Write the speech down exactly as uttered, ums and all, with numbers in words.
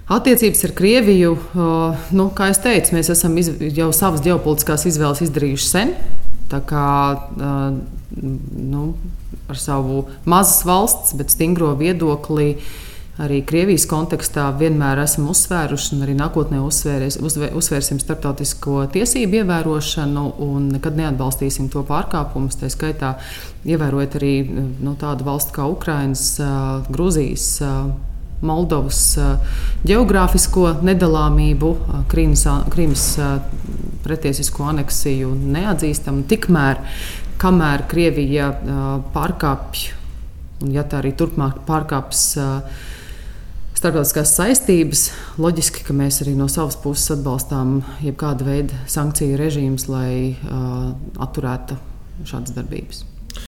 Attiecības ar Krieviju, nu, kā es teicu, mēs esam iz, jau savas ģeopolitiskās izvēles izdarījuši sen. Tā kā nu, ar savu mazas valsts, bet stingro viedokli arī Krievijas kontekstā vienmēr esam uzsvēruši un arī nākotnē uzsvēries, uzvēr, uzsvērsim starptautisko tiesību ievērošanu un nekad neatbalstīsim to pārkāpumus. Tā skaitā ievērojot arī nu, tādu valstu kā Ukrainas, Gruzijas, Moldovas ģeogrāfisko nedalāmību, Krīmas, Krīmas pretiesisko aneksiju neatzīstam. Tikmēr, kamēr Krievija pārkāpj, un ja tā arī turpmāk pārkāps starptautiskās saistības, loģiski, ka mēs arī no savas puses atbalstām jebkāda veida sankciju režīmus, lai atturētu šādas darbības.